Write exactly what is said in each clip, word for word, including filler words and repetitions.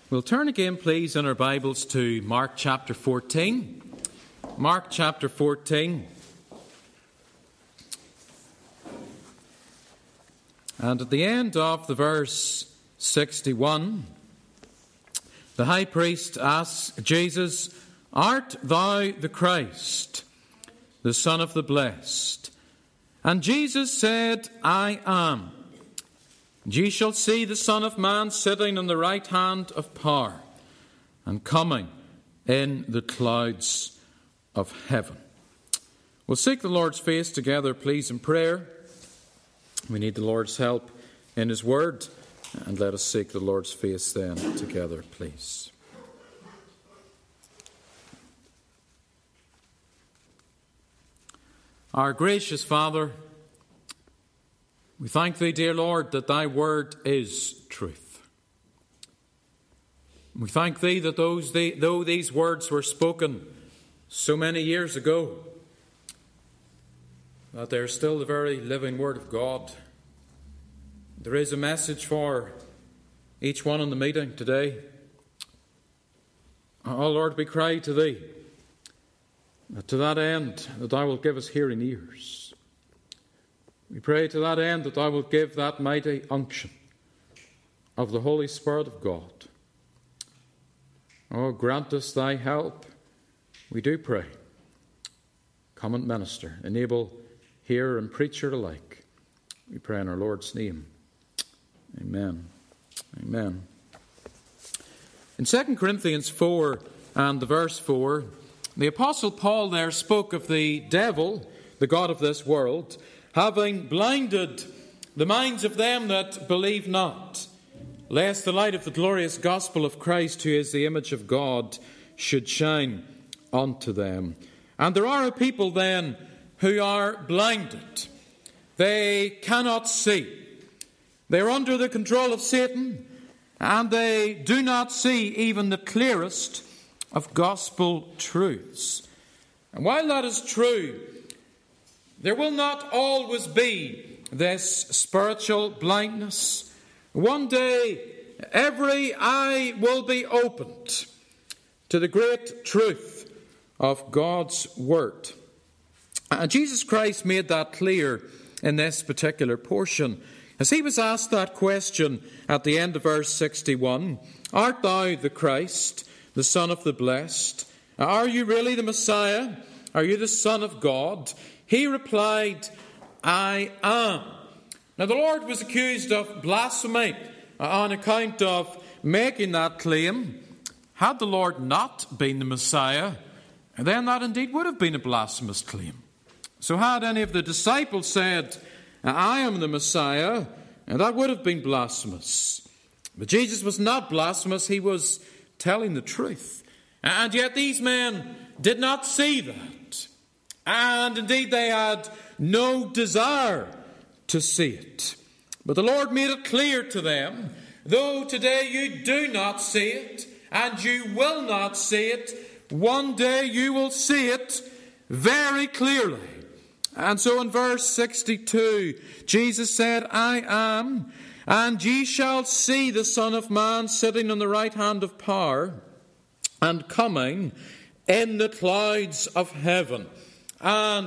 We'll turn again, please, in our Bibles to Mark chapter fourteen. Mark chapter fourteen. And at the end of the verse sixty-one, the high priest asks Jesus, "Art thou the Christ, the Son of the Blessed?" And Jesus said, "I am. And ye shall see the Son of Man sitting on the right hand of power, and coming in the clouds of heaven." We'll seek the Lord's face together, please, in prayer. We need the Lord's help in His Word, and let us seek the Lord's face then together, please. Our gracious Father, we thank Thee, dear Lord, that Thy Word is truth. We thank Thee that those, though these words were spoken so many years ago, that they are still the very living Word of God. There is a message for each one in the meeting today. Oh Lord, we cry to Thee, that to that end, that Thou wilt give us hearing ears. We pray to that end that Thou wilt give that mighty unction of the Holy Spirit of God. Oh, grant us Thy help, we do pray. Come and minister. Enable hearer and preacher alike. We pray in our Lord's name. Amen. Amen. In Second Corinthians four and the verse four, the Apostle Paul there spoke of the devil, the god of this world, having blinded the minds of them that believe not, lest the light of the glorious gospel of Christ, who is the image of God, should shine unto them. And there are a people then who are blinded. They cannot see. They are under the control of Satan, and they do not see even the clearest of gospel truths. And while that is true, there will not always be this spiritual blindness. One day, every eye will be opened to the great truth of God's Word. And Jesus Christ made that clear in this particular portion. As He was asked that question at the end of verse sixty-one, "Art thou the Christ, the Son of the Blessed? Are you really the Messiah? Are you the Son of God?" He replied, "I am." Now the Lord was accused of blasphemy on account of making that claim. Had the Lord not been the Messiah, then that indeed would have been a blasphemous claim. So had any of the disciples said, "I am the Messiah," and that would have been blasphemous. But Jesus was not blasphemous. He was telling the truth. And yet these men did not see that. And indeed they had no desire to see it. But the Lord made it clear to them, though today you do not see it, and you will not see it, one day you will see it very clearly. And so in verse sixty-two, Jesus said, "I am, and ye shall see the Son of Man sitting on the right hand of power, and coming in the clouds of heaven." And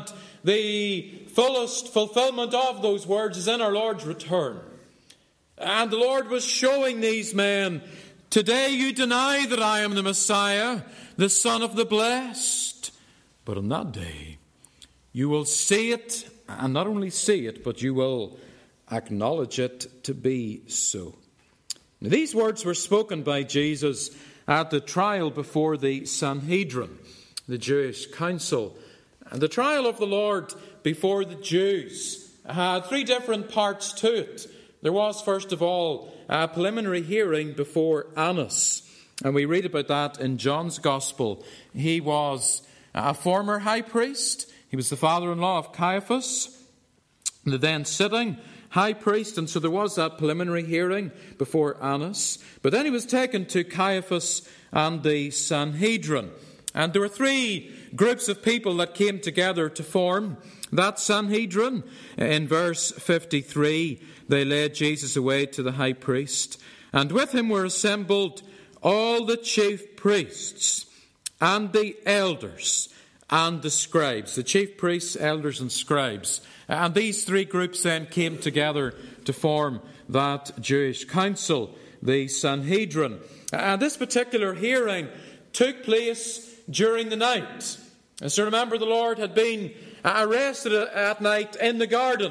the fullest fulfillment of those words is in our Lord's return. And the Lord was showing these men, today you deny that I am the Messiah, the Son of the Blessed. But on that day, you will see it, and not only see it, but you will acknowledge it to be so. Now, these words were spoken by Jesus at the trial before the Sanhedrin, the Jewish council. And the trial of the Lord before the Jews had three different parts to it. There was, first of all, a preliminary hearing before Annas. And we read about that in John's Gospel. He was a former high priest. He was the father-in-law of Caiaphas, the then sitting high priest. And so there was that preliminary hearing before Annas. But then he was taken to Caiaphas and the Sanhedrin. And there were three groups of people that came together to form that Sanhedrin. In verse fifty-three, they led Jesus away to the high priest, and with him were assembled all the chief priests and the elders and the scribes. The chief priests, elders, and scribes. And these three groups then came together to form that Jewish council, the Sanhedrin. And this particular hearing took place during the night. And so remember, the Lord had been arrested at night in the garden.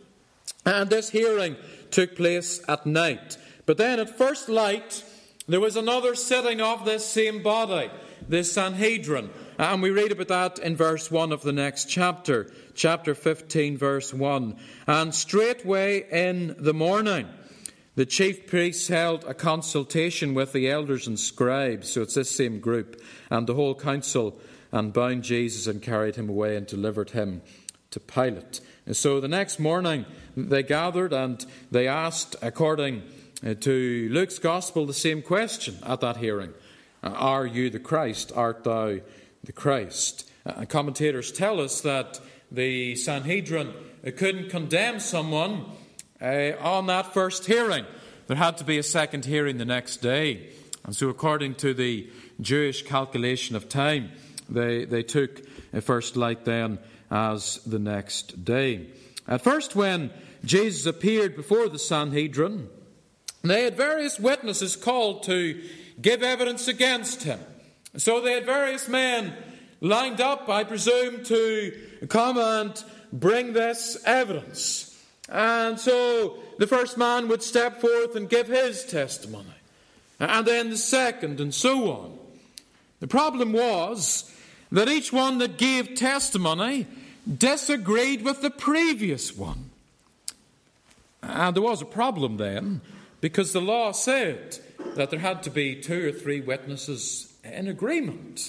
And this hearing took place at night. But then at first light, there was another sitting of this same body, the Sanhedrin. And we read about that in verse one of the next chapter, chapter fifteen, verse one. And straightway in the morning, the chief priests held a consultation with the elders and scribes, so it's this same group, and the whole council, and bound Jesus and carried him away and delivered him to Pilate. And so the next morning they gathered and they asked, according to Luke's Gospel, the same question at that hearing. Are you the Christ? Art thou the Christ? And commentators tell us that the Sanhedrin couldn't condemn someone uh, on that first hearing. There had to be a second hearing the next day. And so according to the Jewish calculation of time, they, they took a first light then as the next day. At first, when Jesus appeared before the Sanhedrin, they had various witnesses called to give evidence against him. So they had various men lined up, I presume, to come and bring this evidence. And so the first man would step forth and give his testimony. And then the second, and so on. The problem was that each one that gave testimony disagreed with the previous one. And there was a problem then, because the law said that there had to be two or three witnesses in agreement.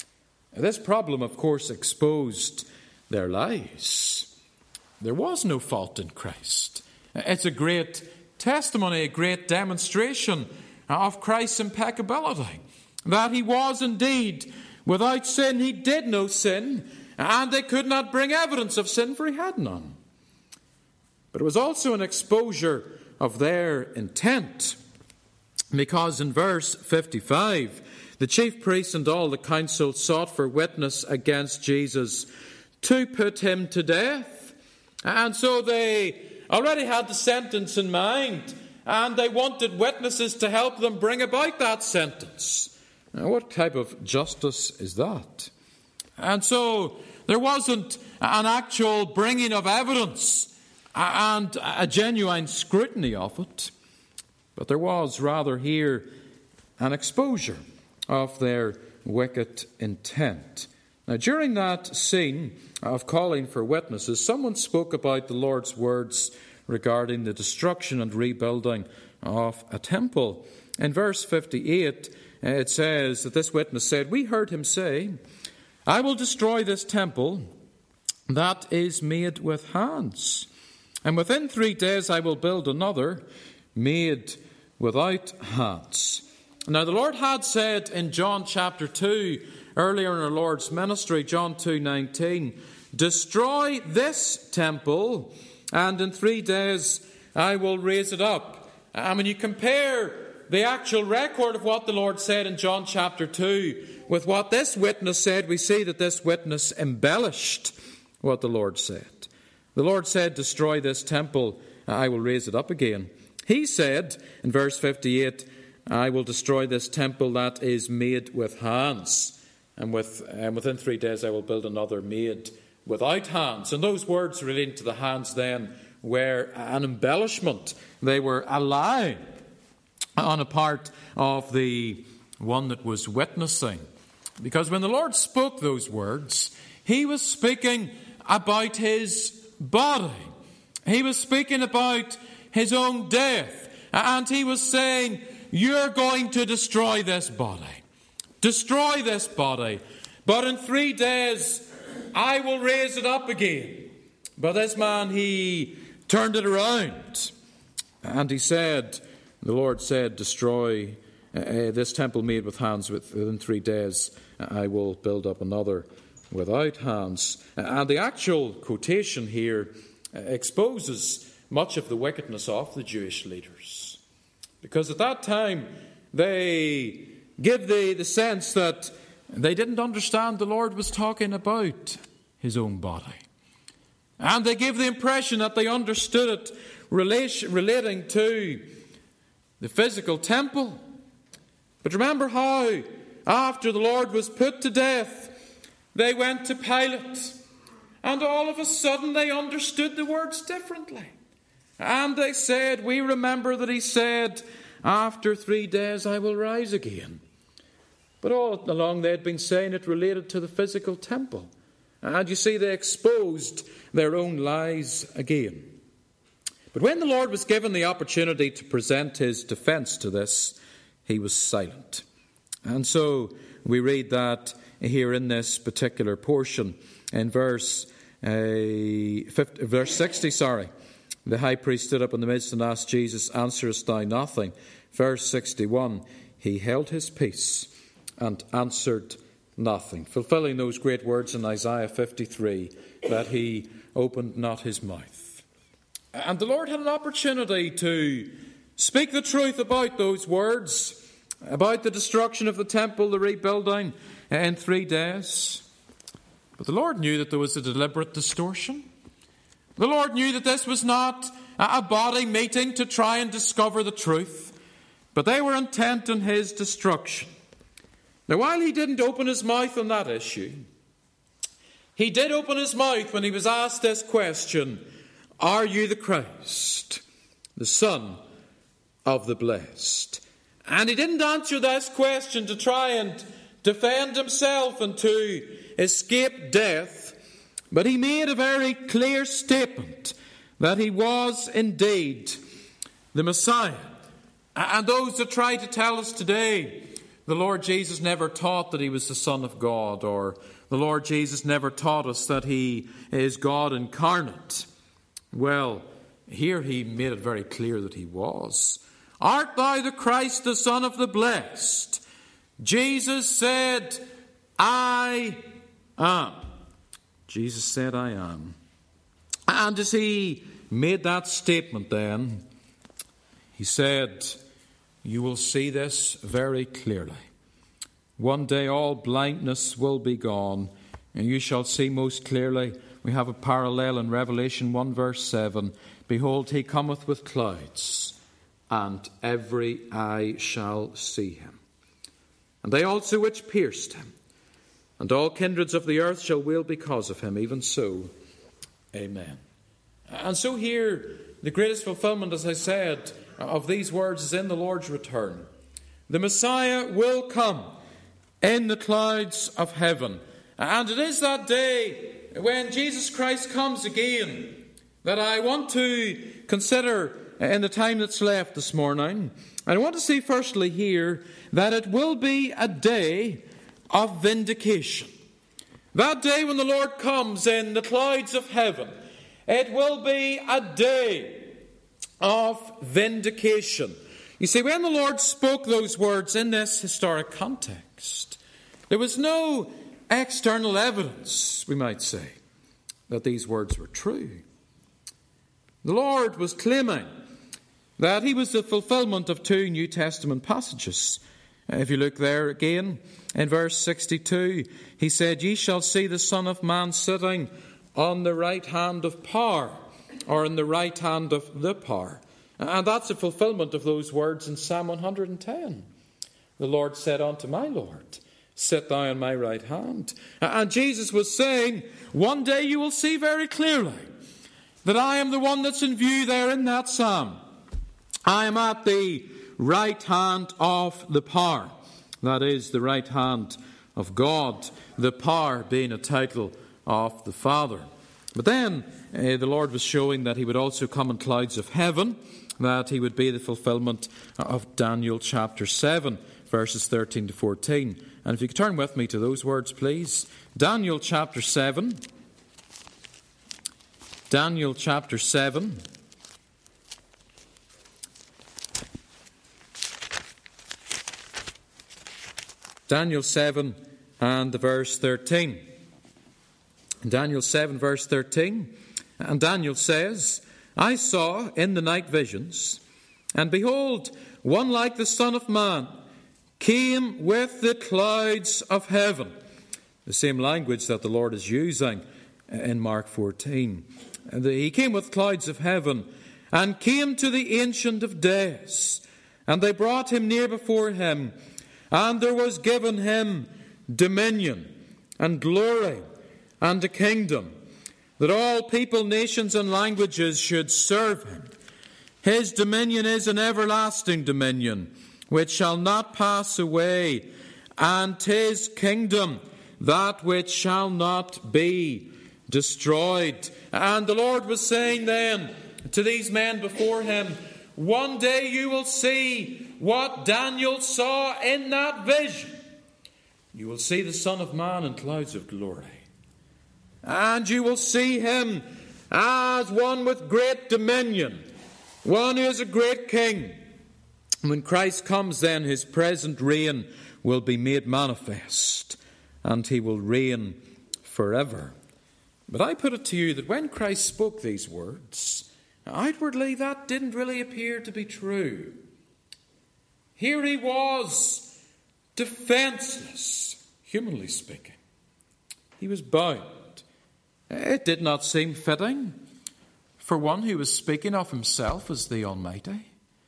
This problem, of course, exposed their lies. There was no fault in Christ. It's a great testimony, a great demonstration of Christ's impeccability, that he was indeed without sin. He did no sin, and they could not bring evidence of sin, for he had none. But it was also an exposure of their intent, because in verse fifty-five, the chief priests and all the council sought for witness against Jesus to put him to death. And so they already had the sentence in mind, and they wanted witnesses to help them bring about that sentence. Now, what type of justice is that? And so there wasn't an actual bringing of evidence and a genuine scrutiny of it, but there was rather here an exposure of their wicked intent. Now, during that scene of calling for witnesses, someone spoke about the Lord's words regarding the destruction and rebuilding of a temple. In verse fifty-eight, it says that this witness said, "We heard him say, I will destroy this temple that is made with hands, and within three days I will build another made without hands." Now, the Lord had said in John chapter two, earlier in our Lord's ministry, John two nineteen, "Destroy this temple, and in three days I will raise it up." And when you compare the actual record of what the Lord said in John chapter two with what this witness said, we see that this witness embellished what the Lord said. The Lord said, "Destroy this temple, I will raise it up again." He said in verse fifty-eight, "I will destroy this temple that is made with hands, and with and within three days I will build another made without hands." And those words relating to the hands then were an embellishment. They were a lie on a part of the one that was witnessing. Because when the Lord spoke those words, he was speaking about his body. He was speaking about his own death. And he was saying, "You're going to destroy this body. Destroy this body. But in three days, I will raise it up again." But this man, he turned it around. And he said, the Lord said, "Destroy uh, this temple made with hands. Within three days, I will build up another without hands." And the actual quotation here exposes much of the wickedness of the Jewish leaders. Because at that time, they give the, the sense that they didn't understand the Lord was talking about his own body. And they give the impression that they understood it relation, relating to the physical temple. But remember how, after the Lord was put to death, they went to Pilate. And all of a sudden they understood the words differently. And they said, we remember that he said, after three days I will rise again. But all along they had been saying it related to the physical temple. And you see, they exposed their own lies again. But when the Lord was given the opportunity to present his defense to this, he was silent. And so we read that here in this particular portion in verse uh, fifty, verse sixty, sorry. The high priest stood up in the midst and asked Jesus, answerest thou nothing? Verse sixty-one, he held his peace and answered nothing, fulfilling those great words in Isaiah fifty-three, that he opened not his mouth. And the Lord had an opportunity to speak the truth about those words, about the destruction of the temple, the rebuilding in three days. But the Lord knew that there was a deliberate distortion. The Lord knew that this was not a body meeting to try and discover the truth, but they were intent on his destruction. Now, while he didn't open his mouth on that issue, he did open his mouth when he was asked this question, are you the Christ, the Son of the Blessed? And he didn't answer this question to try and defend himself and to escape death, but he made a very clear statement that he was indeed the Messiah. And those that try to tell us today, the Lord Jesus never taught that he was the Son of God, or the Lord Jesus never taught us that he is God incarnate. Well, here he made it very clear that he was. Art thou the Christ, the Son of the Blessed? Jesus said, I am. Jesus said, I am. And as he made that statement then, he said, you will see this very clearly. One day all blindness will be gone, and you shall see most clearly. We have a parallel in Revelation one verse seven. Behold, he cometh with clouds, and every eye shall see him. And they also which pierced him, and all kindreds of the earth shall wail because of him. Even so, amen. And so here, the greatest fulfillment, as I said, of these words is in the Lord's return. The Messiah will come in the clouds of heaven. And it is that day when Jesus Christ comes again that I want to consider in the time that's left this morning. And I want to see firstly here that it will be a day of vindication. That day when the Lord comes in the clouds of heaven, it will be a day of vindication. You see, when the Lord spoke those words in this historic context, there was no external evidence, we might say, that these words were true. The Lord was claiming that he was the fulfillment of two New Testament passages. If you look there again, in verse sixty-two, he said, ye shall see the Son of Man sitting on the right hand of power, or in the right hand of the power. And that's a fulfillment of those words in Psalm one hundred ten. The Lord said unto my Lord, sit thou on my right hand. And Jesus was saying, one day you will see very clearly that I am the one that's in view there in that psalm. I am at the right hand of the power. That is, the right hand of God, the power being a title of the Father. But then uh, the Lord was showing that he would also come in clouds of heaven, that he would be the fulfillment of Daniel chapter seven, verses thirteen to fourteen. And if you could turn with me to those words, please. Daniel chapter seven. Daniel chapter seven. Daniel seven and the verse thirteen. Daniel seven verse thirteen. And Daniel says, I saw in the night visions, and behold, one like the Son of Man, came with the clouds of heaven. The same language that the Lord is using in Mark fourteen. He came with clouds of heaven and came to the Ancient of Days. And they brought him near before him. And there was given him dominion and glory and a kingdom, that all people, nations, and languages should serve him. His dominion is an everlasting dominion, which shall not pass away, and his kingdom that which shall not be destroyed. And the Lord was saying then to these men before him, one day you will see what Daniel saw in that vision. You will see the Son of Man in clouds of glory. And you will see him as one with great dominion, one who is a great king. When Christ comes, then his present reign will be made manifest, and he will reign forever. But I put it to you that when Christ spoke these words, outwardly that didn't really appear to be true. Here he was, defenseless, humanly speaking. He was bound. It did not seem fitting for one who was speaking of himself as the Almighty.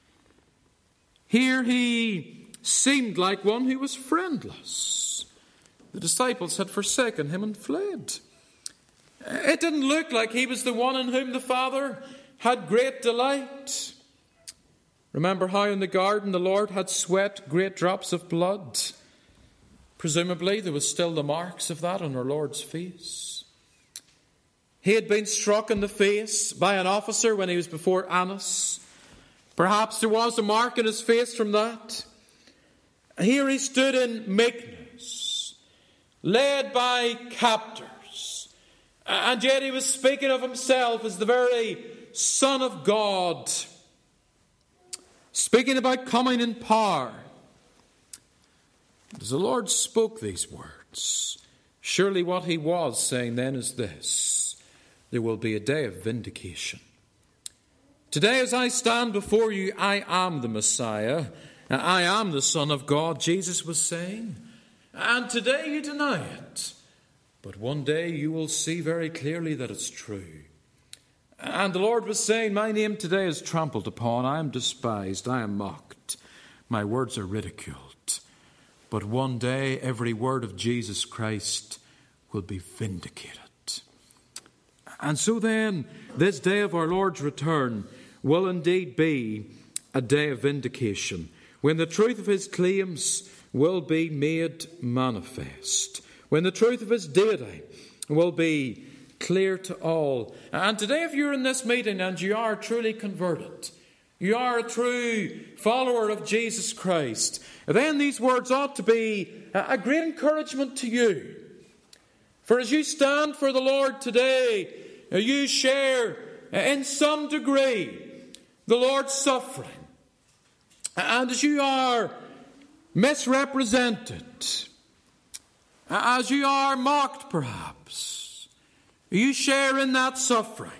Here he seemed like one who was friendless. The disciples had forsaken him and fled. It didn't look like he was the one in whom the Father had great delight. Remember how in the garden the Lord had sweat great drops of blood? Presumably there was still the marks of that on our Lord's face. He had been struck in the face by an officer when he was before Annas. Perhaps there was a mark in his face from that. Here he stood in meekness, led by captors, and yet he was speaking of himself as the very Son of God, speaking about coming in power. As the Lord spoke these words, surely what he was saying then is this: there will be a day of vindication. Today as I stand before you, I am the Messiah. I am the Son of God, Jesus was saying. And today you deny it. But one day you will see very clearly that it's true. And the Lord was saying, my name today is trampled upon. I am despised. I am mocked. My words are ridiculed. But one day every word of Jesus Christ will be vindicated. And so then, this day of our Lord's return will indeed be a day of vindication, when the truth of his claims will be made manifest, when the truth of his deity will be clear to all. And today, if you're in this meeting and you are truly converted, you are a true follower of Jesus Christ, then these words ought to be a great encouragement to you. For as you stand for the Lord today, you share in some degree the Lord's suffering. And as you are misrepresented, as you are mocked perhaps, you share in that suffering.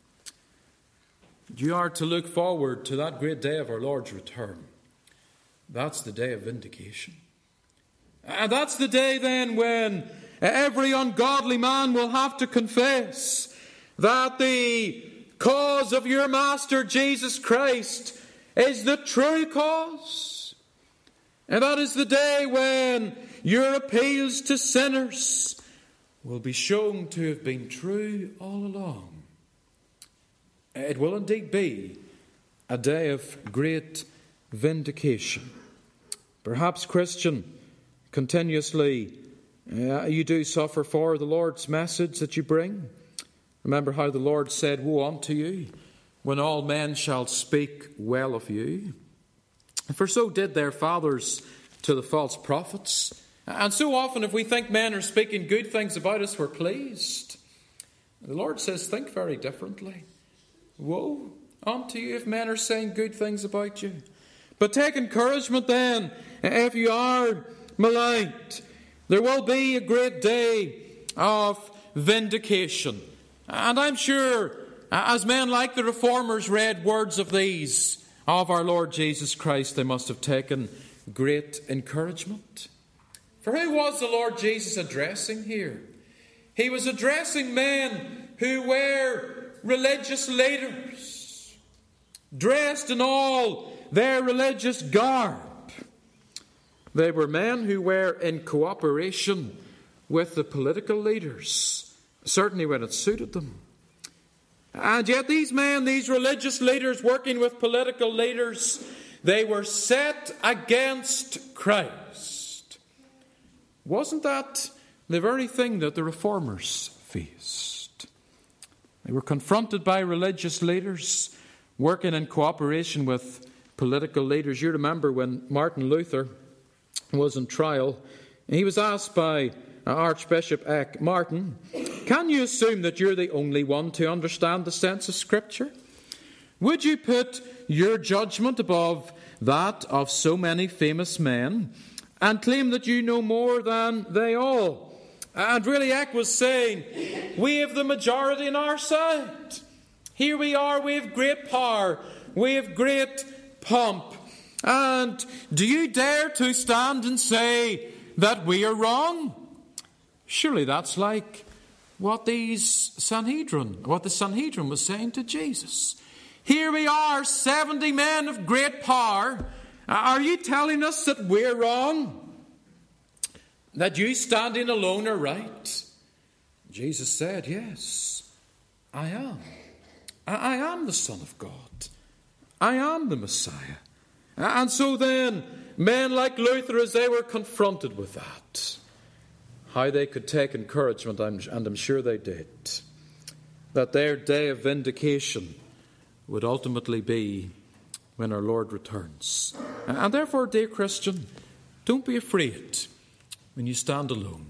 You are to look forward to that great day of our Lord's return. That's the day of vindication. And that's the day then when every ungodly man will have to confess that the cause of your Master Jesus Christ is the true cause. And that is the day when your appeals to sinners will be shown to have been true all along. It will indeed be a day of great vindication. Perhaps, Christian, continuously uh, you do suffer for the Lord's message that you bring. Remember how the Lord said, woe unto you, when all men shall speak well of you. For so did their fathers to the false prophets. And so often if we think men are speaking good things about us, we're pleased. The Lord says, think very differently. Woe unto you if men are saying good things about you. But take encouragement then, if you are maligned. There will be a great day of vindication. And I'm sure, as men like the Reformers read words of these, of our Lord Jesus Christ, they must have taken great encouragement. For who was the Lord Jesus addressing here? He was addressing men who were religious leaders, dressed in all their religious garb. They were men who were in cooperation with the political leaders, certainly when it suited them. And yet these men, these religious leaders working with political leaders, they were set against Christ. Wasn't that the very thing that the reformers faced? They were confronted by religious leaders working in cooperation with political leaders. You remember when Martin Luther was in trial, he was asked by Archbishop Eck, Martin, can you assume that you're the only one to understand the sense of Scripture? Would you put your judgment above that of so many famous men and claim that you know more than they all? And really Eck was saying, we have the majority on our side. Here we are, we have great power, we have great pomp. And do you dare to stand and say that we are wrong? Surely that's like what these Sanhedrin, what the Sanhedrin was saying to Jesus. Here we are, seventy men of great power. Are you telling us that we're wrong? That you standing alone are right? Jesus said, yes, I am. I am the Son of God. I am the Messiah. And so then, men like Luther, as they were confronted with that, how they could take encouragement, and I'm sure they did, that their day of vindication would ultimately be when our Lord returns. And therefore, dear Christian, don't be afraid when you stand alone.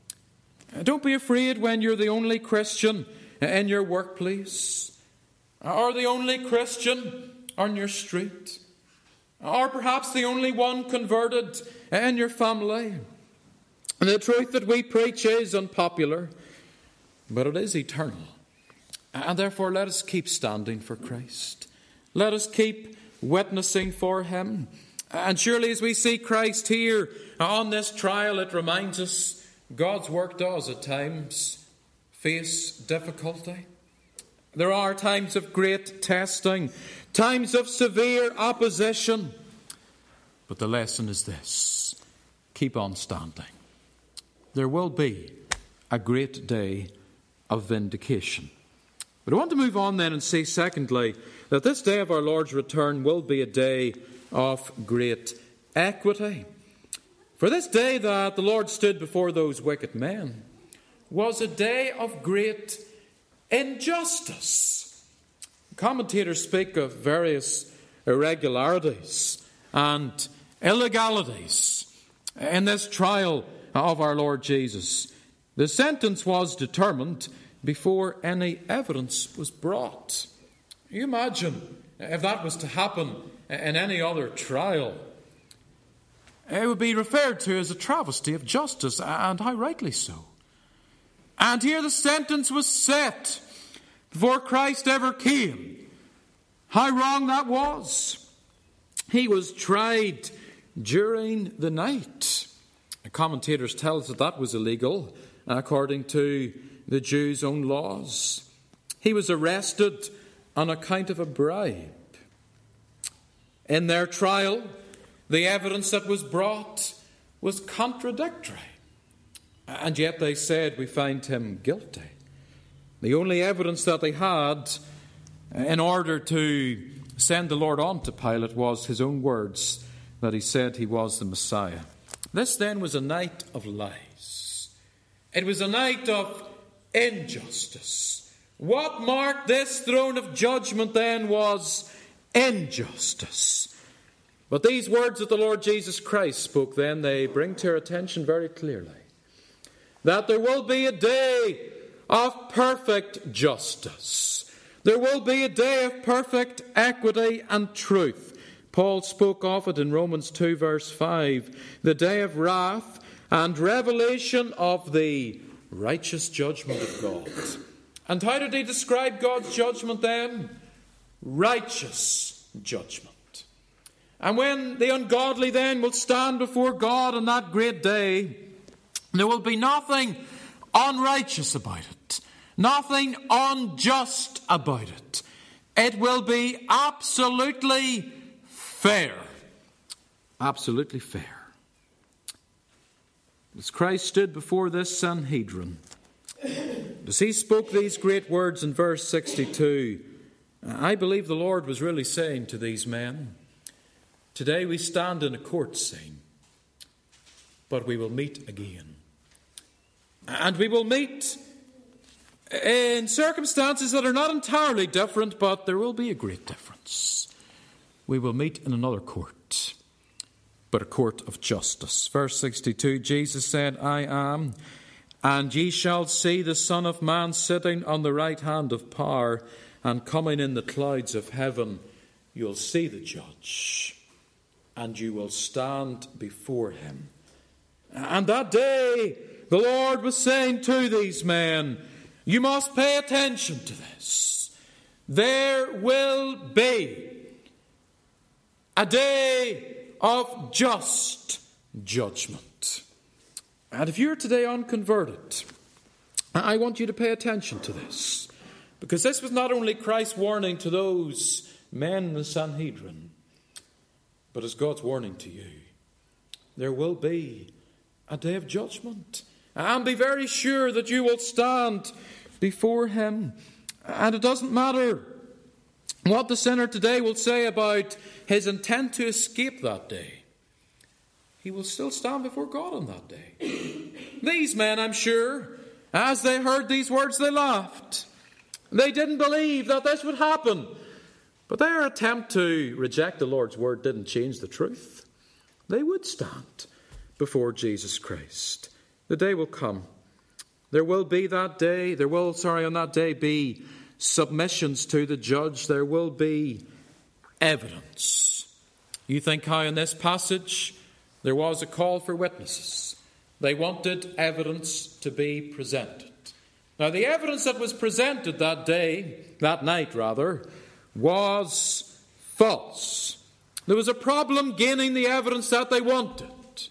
Don't be afraid when you're the only Christian in your workplace, or the only Christian on your street, or perhaps the only one converted in your family. And the truth that we preach is unpopular, but it is eternal. And therefore let us keep standing for Christ. Let us keep witnessing for Him. And surely as we see Christ here on this trial, it reminds us God's work does at times face difficulty. There are times of great testing, times of severe opposition. But the lesson is this: keep on standing. There will be a great day of vindication. But I want to move on then and say, secondly, that this day of our Lord's return will be a day of great equity. For this day that the Lord stood before those wicked men was a day of great injustice. Commentators speak of various irregularities and illegalities in this trial of our Lord Jesus. The sentence was determined before any evidence was brought. You imagine if that was to happen in any other trial. It would be referred to as a travesty of justice, and how rightly so. And here the sentence was set before Christ ever came. How wrong that was. He was tried during the night. The commentators tell us that that was illegal according to the Jews' own laws. He was arrested on account of a bribe. In their trial, the evidence that was brought was contradictory. And yet they said, we find him guilty. The only evidence that they had in order to send the Lord on to Pilate was his own words that he said he was the Messiah. This then was a night of lies. It was a night of injustice. What marked this throne of judgment then was injustice. But these words that the Lord Jesus Christ spoke then, they bring to our attention very clearly that there will be a day of perfect justice. There will be a day of perfect equity and truth. Paul spoke of it in Romans two verse five, the day of wrath and revelation of the righteous judgment of God. And how did he describe God's judgment then? Righteous judgment. And when the ungodly then will stand before God on that great day, there will be nothing unrighteous about it, nothing unjust about it. It will be absolutely fair. Absolutely fair. As Christ stood before this Sanhedrin, as he spoke these great words in verse sixty-two, I believe the Lord was really saying to these men, today we stand in a court scene, but we will meet again. And we will meet in circumstances that are not entirely different, but there will be a great difference. We will meet in another court, but a court of justice. Verse sixty-two, Jesus said, I am, and ye shall see the Son of Man sitting on the right hand of power and coming in the clouds of heaven. You'll see the judge, and you will stand before him. And that day, the Lord was saying to these men, you must pay attention to this. There will be a day of just judgment. And if you're today unconverted, I want you to pay attention to this. Because this was not only Christ's warning to those men in the Sanhedrin, but it's God's warning to you. There will be a day of judgment. And be very sure that you will stand before him. And it doesn't matter what the sinner today will say about his intent to escape that day. He will still stand before God on that day. These men, I'm sure, as they heard these words, they laughed. They didn't believe that this would happen. But their attempt to reject the Lord's word didn't change the truth. They would stand before Jesus Christ. The day will come. There will be that day, there will, sorry, on that day be submissions to the judge. There will be evidence. You think how in this passage there was a call for witnesses. They wanted evidence to be presented. Now the evidence that was presented that day, that night rather, was false. There was a problem gaining the evidence that they wanted.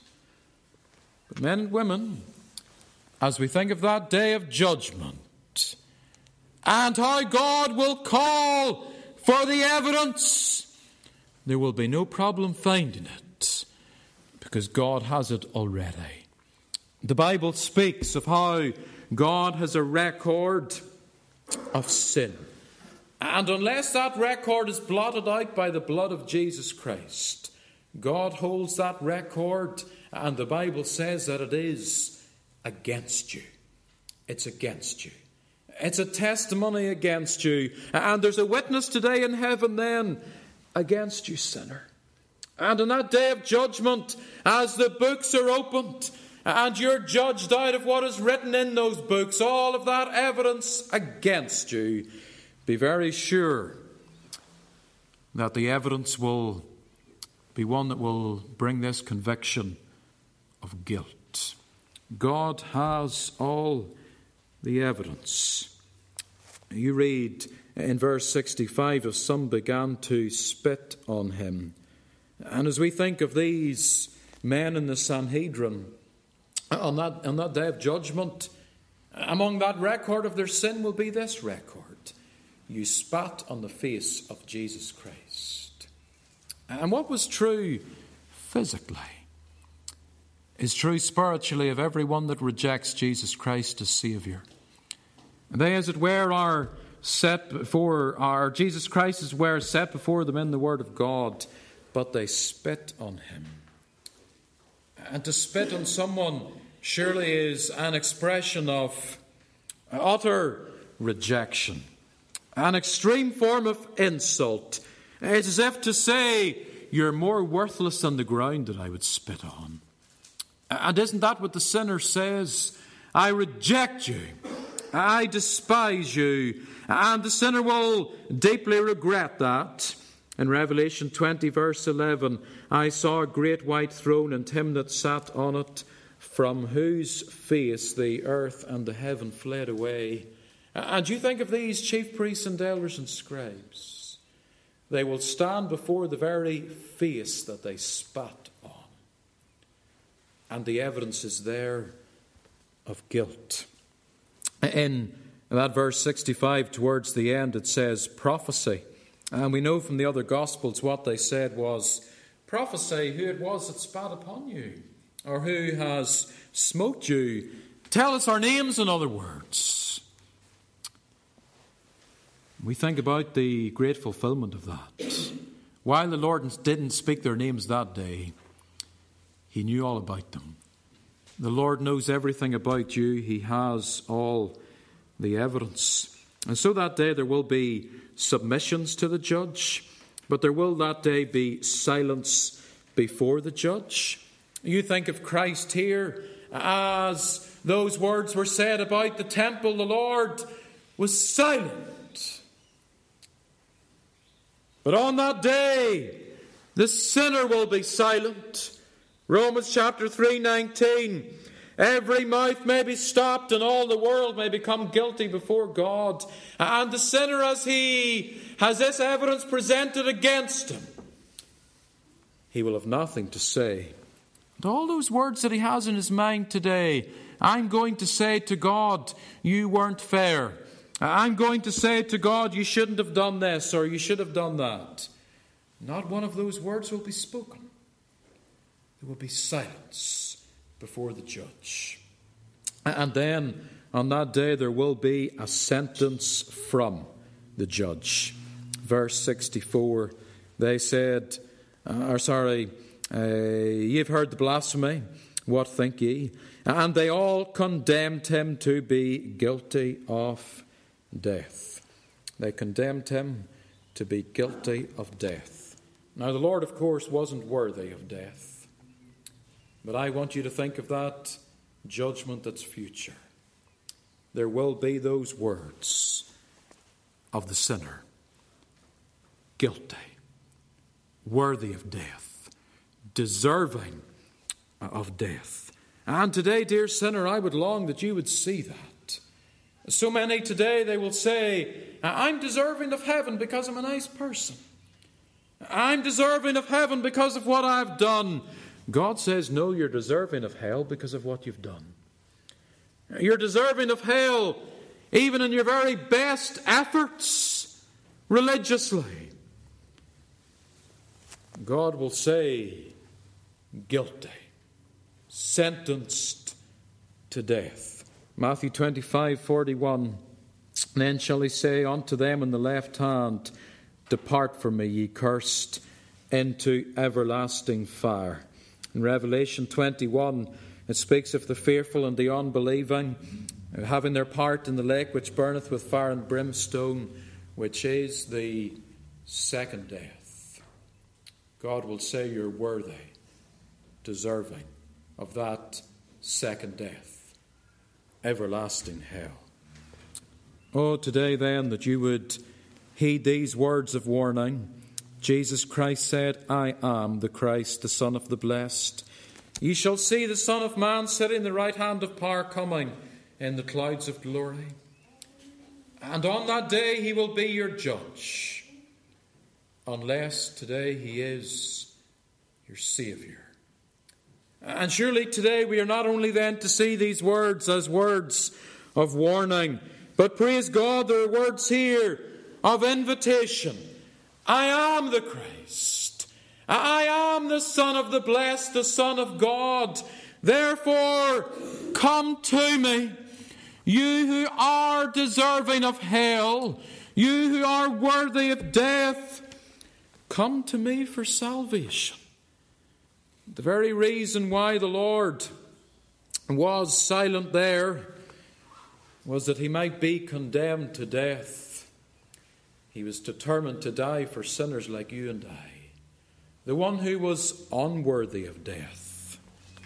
But men and women, as we think of that day of judgment and how God will call for the evidence, there will be no problem finding it because God has it already. The Bible speaks of how God has a record of sin. And unless that record is blotted out by the blood of Jesus Christ, God holds that record, and the Bible says that it is against you. It's against you. It's a testimony against you. And there's a witness today in heaven then against you, sinner. And on that day of judgment, as the books are opened, and you're judged out of what is written in those books, all of that evidence against you, be very sure that the evidence will be one that will bring this conviction of guilt. God has all the evidence. You read in verse sixty-five, of some began to spit on him. And as we think of these men in the Sanhedrin, on that, on that day of judgment, among that record of their sin will be this record. You spat on the face of Jesus Christ. And what was true physically is true spiritually of everyone that rejects Jesus Christ as Saviour. And they, as it were, are set before, our Jesus Christ as it were, set before them in the Word of God, but they spit on him. And to spit on someone surely is an expression of utter rejection, an extreme form of insult. It's as if to say, you're more worthless than the ground that I would spit on. And isn't that what the sinner says? I reject you. I despise you. And the sinner will deeply regret that. In Revelation twenty, verse eleven, I saw a great white throne and him that sat on it, from whose face the earth and the heaven fled away. And you think of these chief priests and elders and scribes. They will stand before the very face that they spat on. And the evidence is there of guilt. In that verse sixty-five, towards the end, it says prophecy. And we know from the other Gospels what they said was, prophesy who it was that spat upon you, or who has smote you. Tell us our names, in other words. We think about the great fulfillment of that. While the Lord didn't speak their names that day, He knew all about them. The Lord knows everything about you. He has all the evidence. And so that day there will be submissions to the judge, but there will that day be silence before the judge. You think of Christ here as those words were said about the temple. The Lord was silent. But on that day, the sinner will be silent. Romans chapter three nineteen. Every mouth may be stopped and all the world may become guilty before God. And the sinner, as he has this evidence presented against him, he will have nothing to say. And all those words that he has in his mind today, I'm going to say to God, you weren't fair. I'm going to say to God, you shouldn't have done this or you should have done that. Not one of those words will be spoken. There will be silence before the judge. And then on that day there will be a sentence from the judge. Verse sixty-four, they said, uh, or sorry, uh, ye have heard the blasphemy, what think ye? And they all condemned him to be guilty of death. They condemned him to be guilty of death. Now the Lord, of course, wasn't worthy of death. But I want you to think of that judgment that's future. There will be those words of the sinner. Guilty. Worthy of death. Deserving of death. And today, dear sinner, I would long that you would see that. So many today, they will say, I'm deserving of heaven because I'm a nice person. I'm deserving of heaven because of what I've done. God says, no, you're deserving of hell because of what you've done. You're deserving of hell even in your very best efforts religiously. God will say, guilty, sentenced to death. Matthew twenty-five forty-one. Then shall he say unto them on the left hand, depart from me, ye cursed, into everlasting fire. In Revelation twenty-one, it speaks of the fearful and the unbelieving, having their part in the lake which burneth with fire and brimstone, which is the second death. God will say you're worthy, deserving of that second death, everlasting hell. Oh, today then that you would heed these words of warning. Jesus Christ said, I am the Christ, the Son of the Blessed. Ye shall see the Son of Man sitting in the right hand of power, coming in the clouds of glory. And on that day he will be your judge, unless today he is your Saviour. And surely today we are not only then to see these words as words of warning, but praise God, there are words here of invitation. I am the Christ. I am the Son of the Blessed, the Son of God. Therefore, come to me, you who are deserving of hell, you who are worthy of death. Come to me for salvation. The very reason why the Lord was silent there was that he might be condemned to death. He was determined to die for sinners like you and I. The one who was unworthy of death.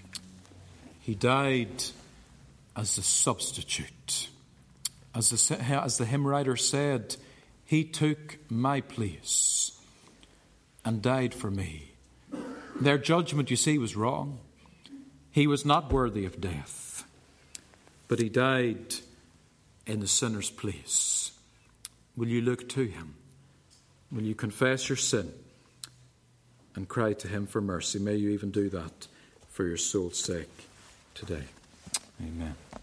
He died as a substitute. As the, as the hymn writer said, he took my place and died for me. Their judgment, you see, was wrong. He was not worthy of death. But he died in the sinner's place. Will you look to him? Will you confess your sin and cry to him for mercy? May you even do that for your soul's sake today. Amen.